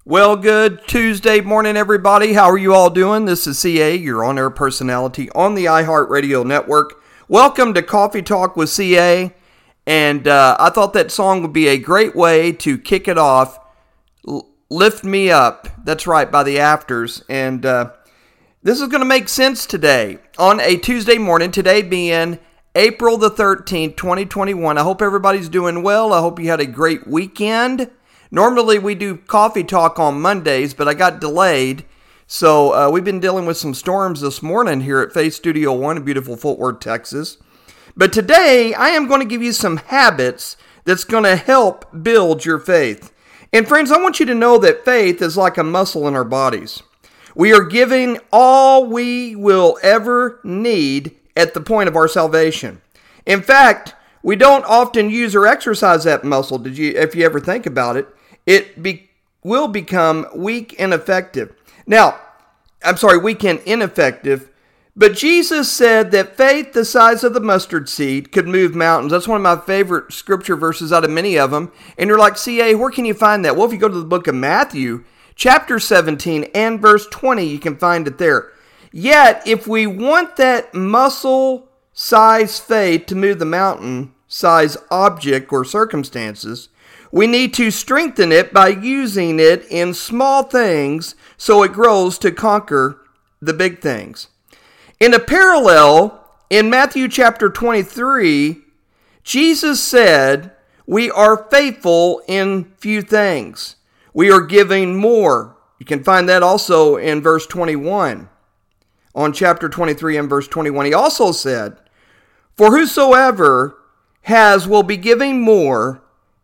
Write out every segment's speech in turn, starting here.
Well, good Tuesday morning, everybody. How are you all doing? This is CA, your on-air personality on the iHeartRadio network. Welcome to Coffee Talk with CA. And I thought that song would be a great way to kick it off. Lift Me Up. That's right, by the Afters. And this is going to make sense today on a Tuesday morning, today being April the 13th, 2021. I hope everybody's doing well. I hope you had a great weekend. Normally we do Coffee Talk on Mondays, but I got delayed. So we've been dealing with some storms this morning here at Faith Studio One in beautiful Fort Worth, Texas. But today I am going to give you some habits that's going to help build your faith. And friends, I want you to know that faith is like a muscle in our bodies. We are giving all we will ever need at the point of our salvation. In fact, we don't often use or exercise that muscle. If you ever think about it, will become weak and ineffective. But Jesus said that faith the size of the mustard seed could move mountains. That's one of my favorite scripture verses out of many of them. And you're like, CA, where can you find that? Well, if you go to the book of Matthew, chapter 17 and verse 20, you can find it there. Yet, if we want that muscle-sized faith to move the mountain-sized object or circumstances, we need to strengthen it by using it in small things so it grows to conquer the big things. In a parallel, in Matthew chapter 23, Jesus said, we are faithful in few things. We are giving more. You can find that also in verse 21. On chapter 23 and verse 21, he also said, for whosoever has will be giving more,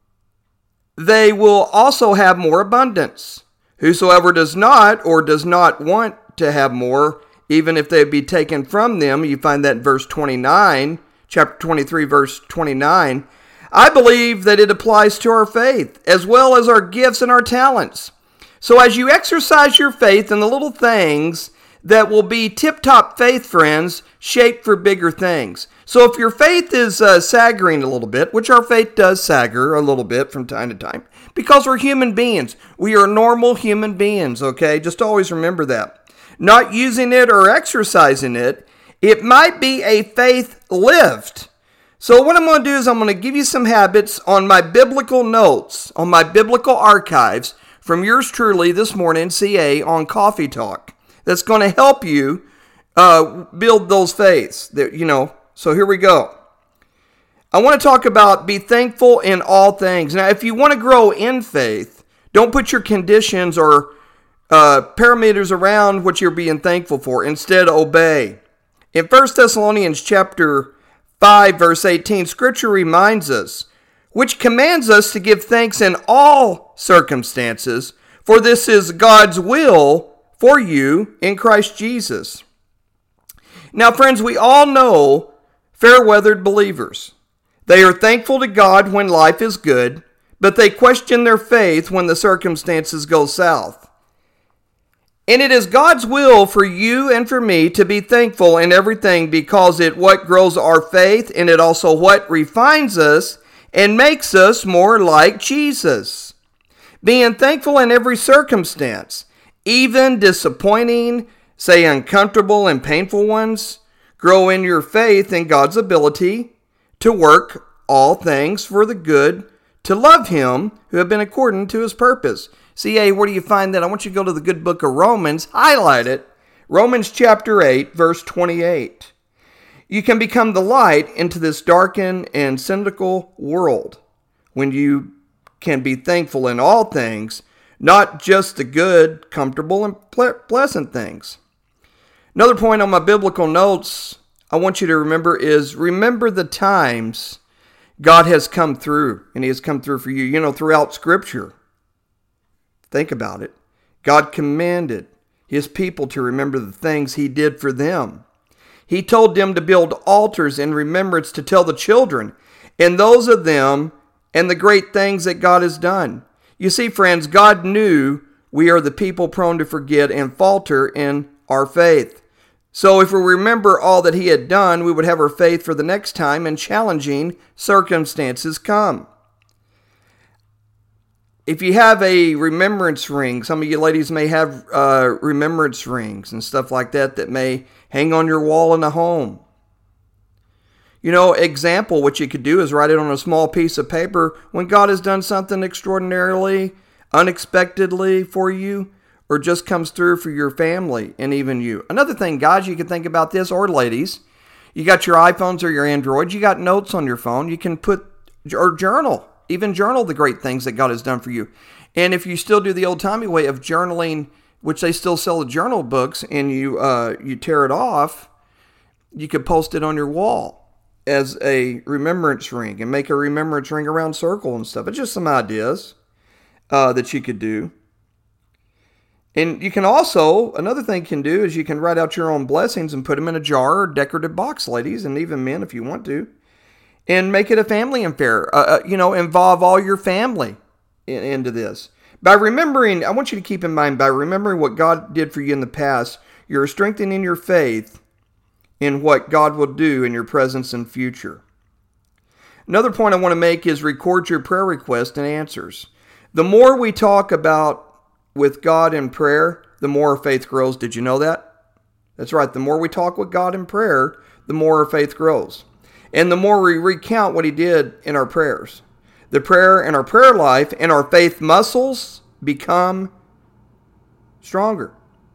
they will also have more abundance. Whosoever does not or does not want to have more, even if they be taken from them, you find that in verse 29, chapter 23, verse 29. I believe that it applies to our faith as well as our gifts and our talents. So as you exercise your faith in the little things that will be tip-top faith, friends, shaped for bigger things. So if your faith is saggering a little bit, which our faith does sagger a little bit from time to time, because we're human beings. We are normal human beings, okay? Just always remember that. Not using it or exercising it, it might be a faith lift. So what I'm going to do is I'm going to give you some habits on my biblical notes, on my biblical archives, from yours truly this morning, CA, on Coffee Talk. That's going to help you build those faiths. So here we go. I want to talk about be thankful in all things. Now, if you want to grow in faith, don't put your conditions or parameters around what you're being thankful for. Instead, obey. In 1 Thessalonians chapter 5, verse 18, Scripture reminds us, which commands us to give thanks in all circumstances, for this is God's will for you in Christ Jesus. Now, friends, we all know fair-weathered believers. They are thankful to God when life is good, but they question their faith when the circumstances go south. And it is God's will for you and for me to be thankful in everything because it what grows our faith and it also what refines us and makes us more like Jesus. Being thankful in every circumstance, even disappointing, say uncomfortable and painful ones, grow in your faith in God's ability to work all things for the good, to love Him who have been according to His purpose. CA, where do you find that? I want you to go to the good book of Romans, highlight it. Romans chapter 8, verse 28. You can become the light into this darkened and cynical world when you can be thankful in all things, not just the good, comfortable, and pleasant things. Another point on my biblical notes I want you to remember is remember the times God has come through, and He has come through for you. Throughout Scripture. Think about it. God commanded His people to remember the things He did for them. He told them to build altars in remembrance to tell the children, and those of them, and the great things that God has done. You see, friends, God knew we are the people prone to forget and falter in our faith. So if we remember all that He had done, we would have our faith for the next time and challenging circumstances come. If you have a remembrance ring, some of you ladies may have remembrance rings and stuff like that that may hang on your wall in the home. Example, what you could do is write it on a small piece of paper when God has done something extraordinarily, unexpectedly for you, or just comes through for your family and even you. Another thing, guys, you can think about this, or ladies, you got your iPhones or your Androids, you got notes on your phone, you can put, or journal, even journal the great things that God has done for you. And if you still do the old-timey way of journaling, which they still sell the journal books, and you tear it off, you could post it on your wall as a remembrance ring and make a remembrance ring around circle and stuff. It's just some ideas that you could do. And you can also, another thing you can do is you can write out your own blessings and put them in a jar or decorative box, ladies, and even men if you want to, and make it a family affair. Involve all your family into this. By remembering, I want you to keep in mind, by remembering what God did for you in the past, you're strengthening your faith in what God will do in your presence and future. Another point I want to make is record your prayer requests and answers. The more we talk about with God in prayer, the more our faith grows. Did you know that? That's right. The more we talk with God in prayer, the more our faith grows. And the more we recount what He did in our prayers. The prayer and our prayer life and our faith muscles become stronger.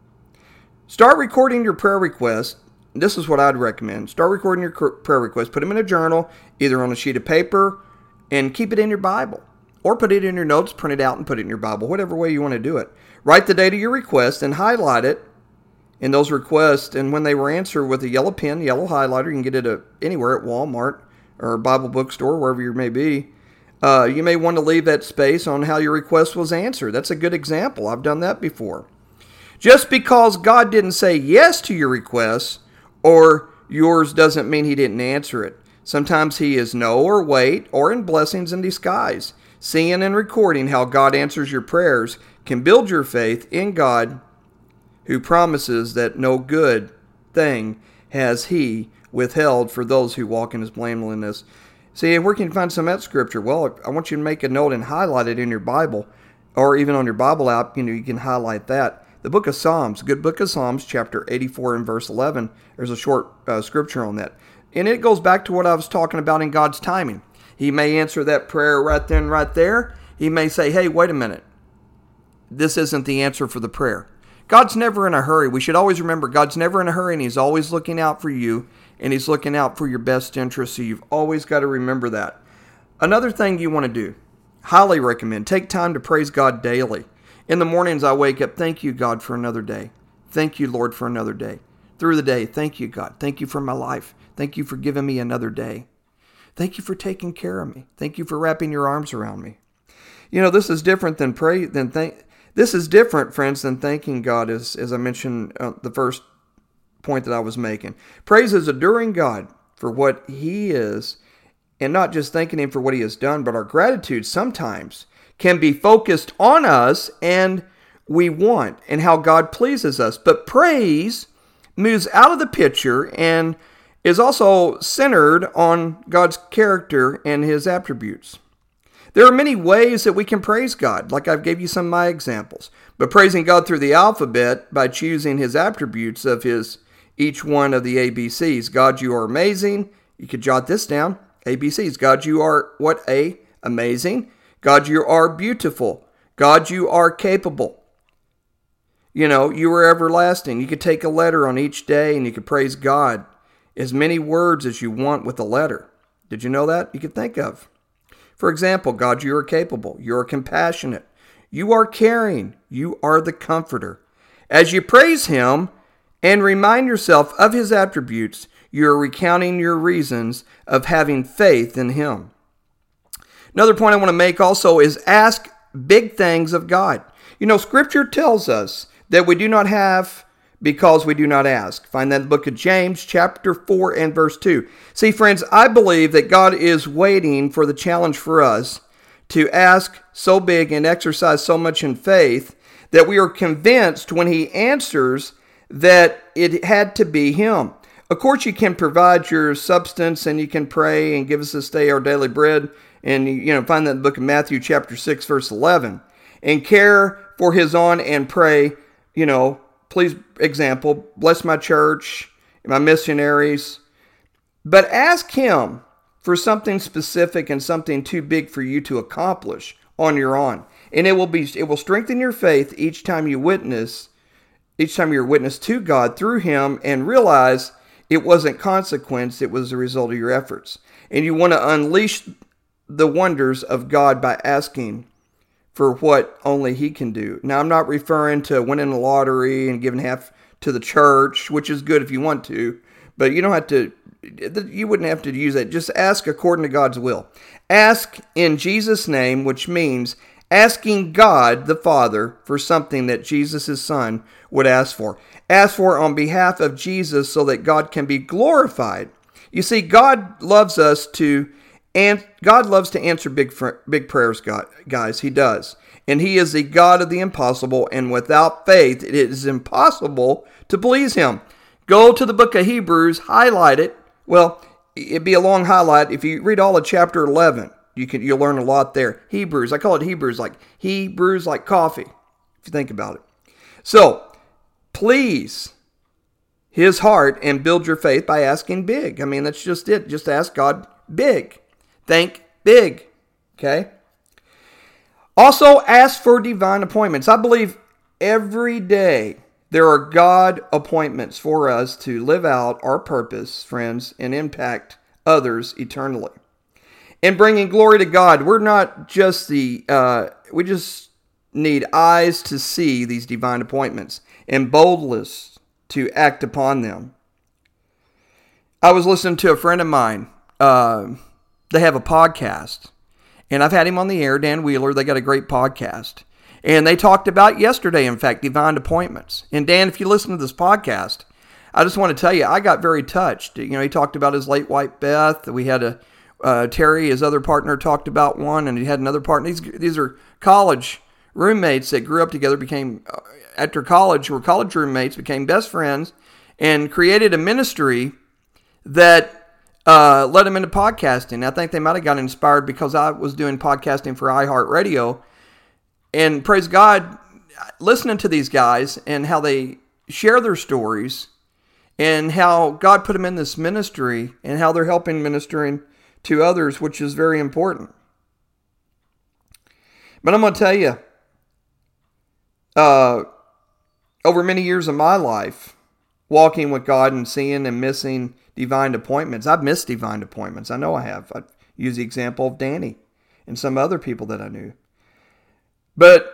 Start recording your prayer requests. This is what I'd recommend. Start recording your prayer requests. Put them in a journal, either on a sheet of paper, and keep it in your Bible. Or put it in your notes, print it out, and put it in your Bible, whatever way you want to do it. Write the date of your request and highlight it in those requests. And when they were answered with a yellow pen, yellow highlighter, you can get it anywhere at Walmart or a Bible bookstore, wherever you may be. You may want to leave that space on how your request was answered. That's a good example. I've done that before. Just because God didn't say yes to your request or yours doesn't mean He didn't answer it. Sometimes He is no or wait or in blessings in disguise. Seeing and recording how God answers your prayers can build your faith in God, who promises that no good thing has He withheld for those who walk in His blamelessness. See, where can you find some of that scripture? Well, I want you to make a note and highlight it in your Bible, or even on your Bible app, you can highlight that. The book of Psalms, good book of Psalms, chapter 84 and verse 11, there's a short scripture on that. And it goes back to what I was talking about in God's timing. He may answer that prayer right then, right there. He may say, hey, wait a minute. This isn't the answer for the prayer. God's never in a hurry. We should always remember God's never in a hurry, and He's always looking out for you, and He's looking out for your best interest, so you've always got to remember that. Another thing you want to do, highly recommend, take time to praise God daily. In the mornings I wake up, thank you, God, for another day. Thank you, Lord, for another day. Through the day, thank you, God. Thank you for my life. Thank you for giving me another day. Thank you for taking care of me. Thank you for wrapping your arms around me. This is different This is different, friends, than thanking God, as I mentioned the first point that I was making. Praise is adoring God for what He is, and not just thanking Him for what He has done, but our gratitude sometimes can be focused on us and we want and how God pleases us. But praise moves out of the picture and is also centered on God's character and His attributes. There are many ways that we can praise God, like I've gave you some of my examples. But praising God through the alphabet by choosing His attributes of each one of the ABCs. God, you are amazing. You could jot this down. ABCs. God, you are what? Amazing. God, you are beautiful. God, you are capable. You are everlasting. You could take a letter on each day and you could praise God as many words as you want with a letter. Did you know that? You could think of. For example, God, you are capable. You are compassionate. You are caring. You are the comforter. As you praise Him and remind yourself of His attributes, you are recounting your reasons of having faith in Him. Another point I want to make also is ask big things of God. Scripture tells us that we do not have because we do not ask. Find that in the book of James, chapter 4 and verse 2. See, friends, I believe that God is waiting for the challenge for us to ask so big and exercise so much in faith that we are convinced when He answers that it had to be Him. Of course, you can provide your substance and you can pray and give us this day our daily bread. And find that in the book of Matthew chapter 6, verse 11. And care for his on and pray, please, example, bless my church, my missionaries. But ask him for something specific and something too big for you to accomplish on your own. And it will strengthen your faith each time you're witness to God through him and realize it wasn't consequence, it was the result of your efforts. And you want to unleash the wonders of God by asking for what only he can do. Now, I'm not referring to winning the lottery and giving half to the church, which is good if you want to, but you wouldn't have to use that. Just ask according to God's will. Ask in Jesus' name, which means asking God the Father for something that Jesus' Son would ask for. Ask for on behalf of Jesus so that God can be glorified. You see, God loves to answer big prayers, guys. He does. And he is the God of the impossible, and without faith, it is impossible to please him. Go to the book of Hebrews, highlight it. Well, it'd be a long highlight. If you read all of chapter 11, you'll learn a lot there. Hebrews, I call it Hebrews like coffee, if you think about it. So, please his heart and build your faith by asking big. I mean, that's just it. Just ask God big. Think big. Okay? Also, ask for divine appointments. I believe every day there are God appointments for us to live out our purpose, friends, and impact others eternally. And bringing glory to God, we're not just we just need eyes to see these divine appointments and boldness to act upon them. I was listening to a friend of mine. They have a podcast, and I've had him on the air, Dan Wheeler. They got a great podcast. And they talked about yesterday, in fact, divine appointments. And Dan, if you listen to this podcast, I just want to tell you, I got very touched. He talked about his late wife, Beth. We had Terry, his other partner, talked about one, and he had another partner. These are college roommates that grew up together, became, after college, were college roommates, became best friends, and created a ministry that led them into podcasting. I think they might have got inspired because I was doing podcasting for iHeartRadio. And praise God, listening to these guys and how they share their stories and how God put them in this ministry and how they're helping ministering to others, which is very important. But I'm going to tell you, over many years of my life, walking with God and seeing and missing divine appointments. I've missed divine appointments. I know I have. I use the example of Danny and some other people that I knew. But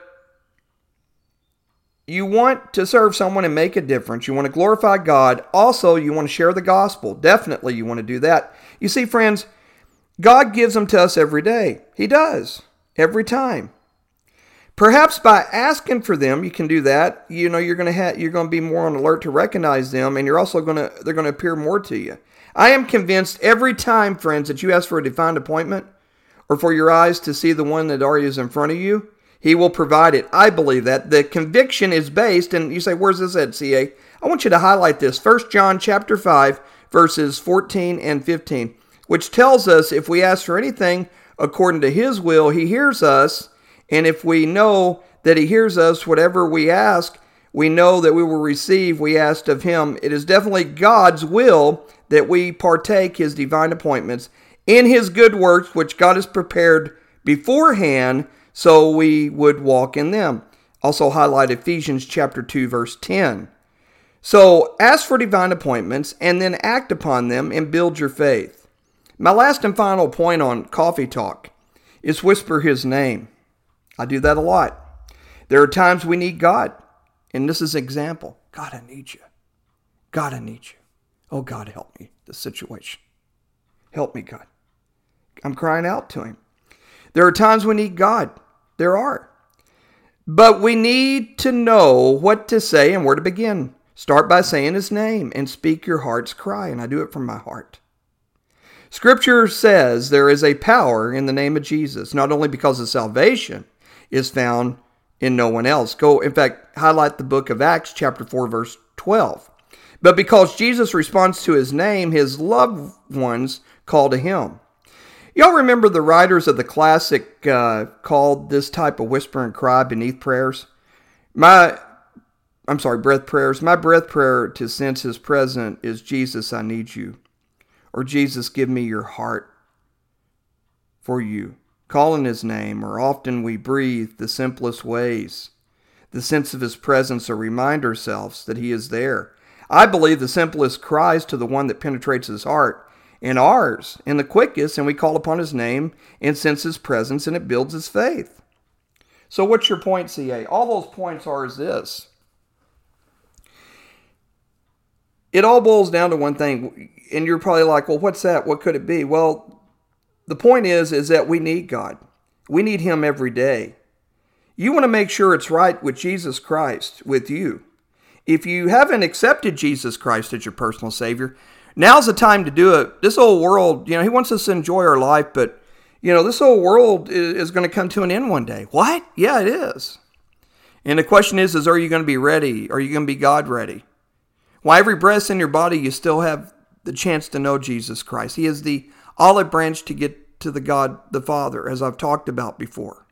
you want to serve someone and make a difference. You want to glorify God. Also, you want to share the gospel. Definitely you want to do that. You see, friends, God gives them to us every day. He does. Every time. Perhaps by asking for them, you can do that. You're going to be more on alert to recognize them, and they're going to appear more to you. I am convinced every time, friends, that you ask for a divine appointment or for your eyes to see the one that already is in front of you, He will provide it. I believe that. The conviction is based, and you say, where's this at, CA? I want you to highlight this. 1 John chapter 5, verses 14 and 15, which tells us if we ask for anything according to His will, He hears us. And if we know that He hears us, whatever we ask, we know that we will receive we asked of Him. It is definitely God's will that we partake His divine appointments in His good works, which God has prepared beforehand so we would walk in them. Also highlight Ephesians chapter 2, verse 10. So ask for divine appointments and then act upon them and build your faith. My last and final point on Coffee Talk is whisper His name. I do that a lot. There are times we need God. And this is an example. God, I need you. God, I need you. Oh, God, help me. This situation. Help me, God. I'm crying out to Him. There are times we need God. There are. But we need to know what to say and where to begin. Start by saying His name and speak your heart's cry. And I do it from my heart. Scripture says there is a power in the name of Jesus, not only because of salvation is found in no one else. In fact, highlight the book of Acts chapter 4, verse 12. But because Jesus responds to his name, his loved ones call to him. Y'all remember the writers of the classic called this type of whisper and cry beneath prayers? Breath prayers. My breath prayer to sense his presence is, Jesus, I need you. Or Jesus, give me your heart for you. Calling his name, or often we breathe the simplest ways. The sense of his presence, or remind ourselves that he is there. I believe the simplest cries to the one that penetrates his heart, and ours, and the quickest, and we call upon his name and sense his presence, and it builds his faith. So what's your point, CA? All those points are is this. It all boils down to one thing, and you're probably like, well, what's that? What could it be? Well, the point is that we need God. We need him every day. You want to make sure it's right with Jesus Christ, with you. If you haven't accepted Jesus Christ as your personal Savior, now's the time to do it. This old world, he wants us to enjoy our life, but, this old world is going to come to an end one day. What? Yeah, it is. And the question is are you going to be ready? Are you going to be God ready? While every breath in your body, you still have the chance to know Jesus Christ. He is the olive branch to get to the God, the Father, as I've talked about before.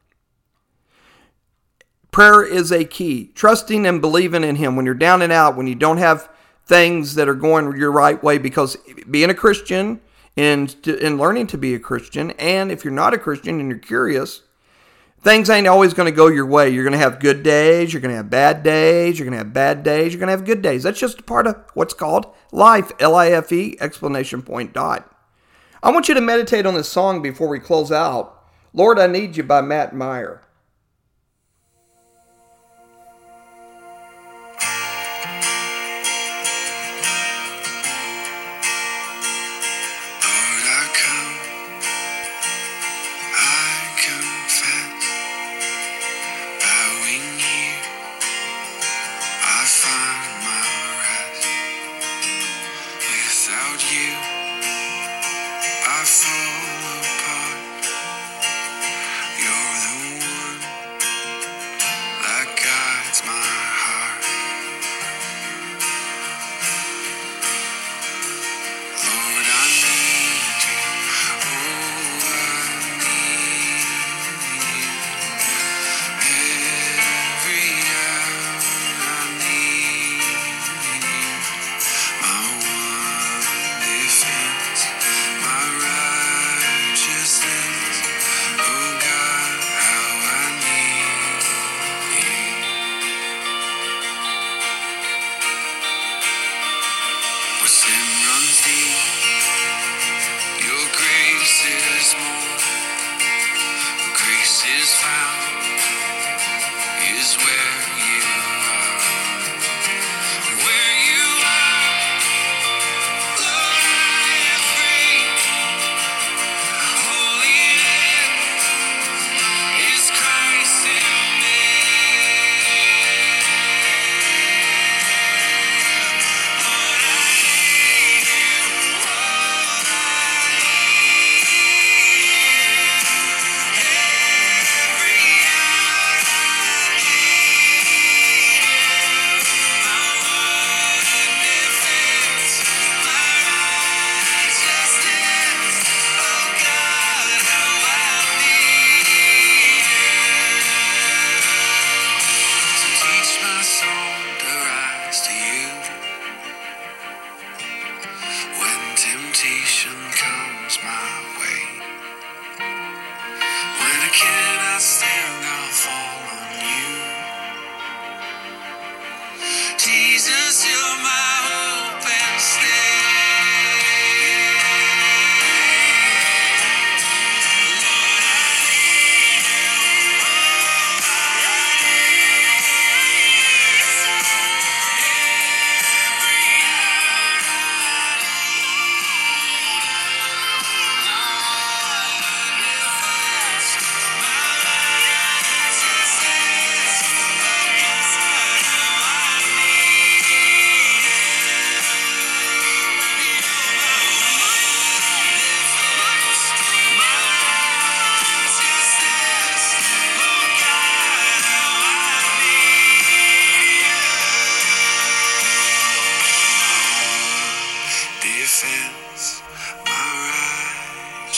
Prayer is a key. Trusting and believing in him when you're down and out, when you don't have things that are going your right way, because being a Christian and learning to be a Christian, and if you're not a Christian and you're curious, things ain't always going to go your way. You're going to have good days. You're going to have bad days. You're going to have bad days. You're going to have good days. That's just a part of what's called life. L-I-F-E, exclamation point dot. I want you to meditate on this song before we close out. Lord, I Need You by Matt Meyer.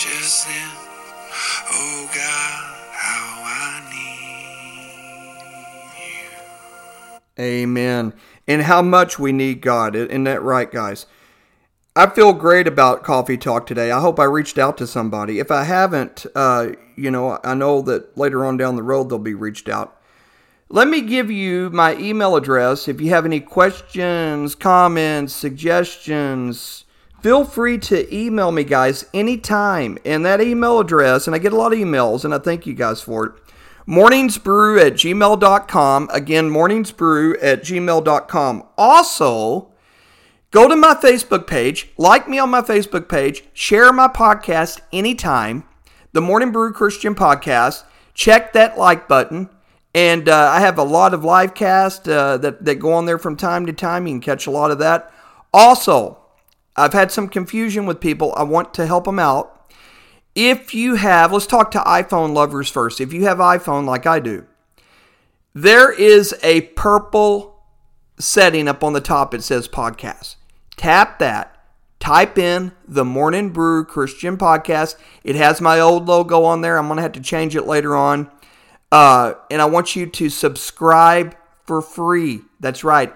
just then, oh God, how I need you. Amen. And how much we need God. Isn't that right, guys? I feel great about Coffee Talk today. I hope I reached out to somebody. If I haven't, I know that later on down the road they'll be reached out. Let me give you my email address. If you have any questions, comments, suggestions, feel free to email me, guys, anytime. And that email address, and I get a lot of emails, and I thank you guys for it, morningsbrew@gmail.com. Again, morningsbrew@gmail.com. Also, go to my Facebook page, like me on my Facebook page, share my podcast anytime, the Morning Brew Christian Podcast. Check that like button. And I have a lot of live casts that go on there from time to time. You can catch a lot of that. Also, I've had some confusion with people. I want to help them out. If you have, let's talk to iPhone lovers first. If you have iPhone like I do, there is a purple setting up on the top. It says podcast. Tap that. Type in the Morning Brew Christian Podcast. It has my old logo on there. I'm going to have to change it later on. And I want you to subscribe for free. That's right.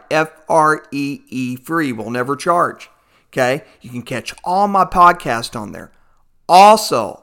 Free. Free. We'll never charge. Okay? You can catch all my podcasts on there. Also,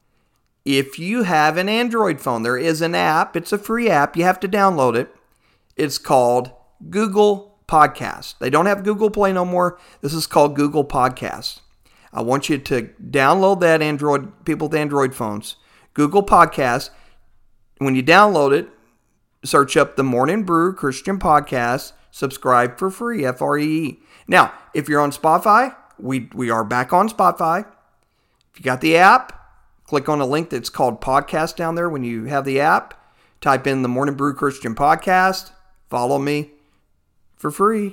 if you have an Android phone, there is an app. It's a free app. You have to download it. It's called Google Podcast. They don't have Google Play no more. This is called Google Podcast. I want you to download that, people with Android phones. Google Podcast. When you download it, search up the Morning Brew Christian Podcast. Subscribe for free. Free. Now, if you're on Spotify, we are back on Spotify. If you got the app, click on a link that's called Podcast down there. When you have the app, type in the Morning Brew Christian Podcast. Follow me for free.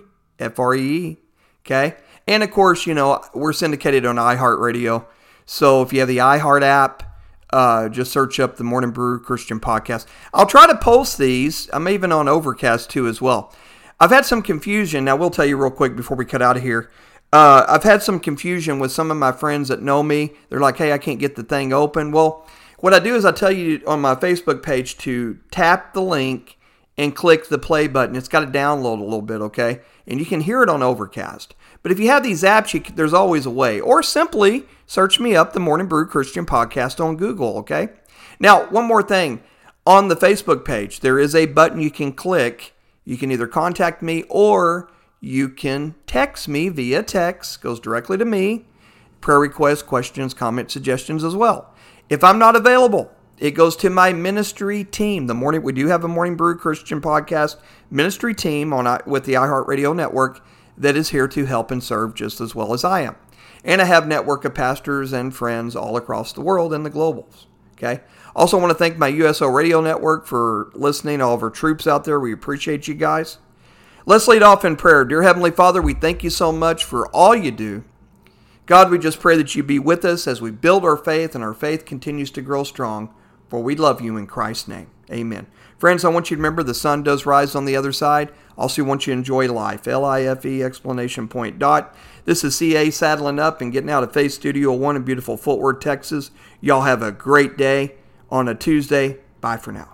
Free. Okay? And of course, we're syndicated on iHeartRadio. So if you have the iHeart app, just search up the Morning Brew Christian Podcast. I'll try to post these. I'm even on Overcast too as well. I've had some confusion. Now, we'll tell you real quick before we cut out of here. I've had some confusion with some of my friends that know me. They're like, hey, I can't get the thing open. Well, what I do is I tell you on my Facebook page to tap the link and click the play button. It's got to download a little bit, okay? And you can hear it on Overcast. But if you have these apps, there's always a way. Or simply search me up, the Morning Brew Christian Podcast on Google, okay? Now, one more thing. On the Facebook page, there is a button you can click. You can either contact me or you can text me via text. Goes directly to me. Prayer requests, questions, comments, suggestions as well. If I'm not available, it goes to my ministry team. We do have a Morning Brew Christian Podcast ministry team with the iHeartRadio network that is here to help and serve just as well as I am. And I have a network of pastors and friends all across the world and the globals. Okay. Also want to thank my USO Radio Network for listening, all of our troops out there. We appreciate you guys. Let's lead off in prayer. Dear Heavenly Father, we thank you so much for all you do. God, we just pray that you be with us as we build our faith and our faith continues to grow strong. For we love you in Christ's name. Amen. Friends, I want you to remember the sun does rise on the other side. Also want you to enjoy life. LIFE, exclamation point, dot. This is CA saddling up and getting out of Faith Studio 1 in beautiful Fort Worth, Texas. Y'all have a great day on a Tuesday. Bye for now.